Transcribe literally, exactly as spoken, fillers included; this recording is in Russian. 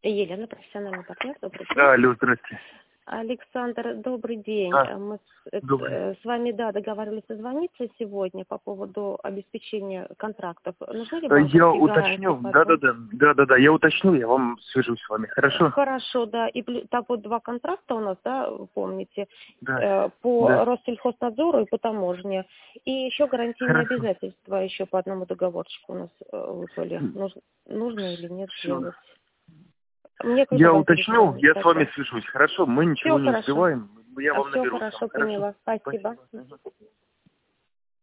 Елена, профессиональный партнер. Добрый день. Да, алло, здрасте. Александр, добрый день. А, Мы с, э, добрый. с вами, да, договаривались созвониться сегодня по поводу обеспечения контрактов. Нужны ли Э, Я банковские гарантии уточню, по двум? да-да-да, да-да-да, я уточню, я вам свяжусь с вами, хорошо? Хорошо, да. И плю- так вот два контракта у нас, да, вы помните, Да, э, по да, Россельхознадзору и по таможне. И еще гарантийные хорошо. обязательства еще по одному договорчику у нас э, выпали. Нуж- нужно или нет Все. сделать? Мне когда Я вам уточню, перезвонить я с вами тогда? свяжусь, хорошо? Мы Все ничего не хорошо. успеваем, я вам Все наберу сам, хорошо, хорошо? поняла. Спасибо. Спасибо. Мгм.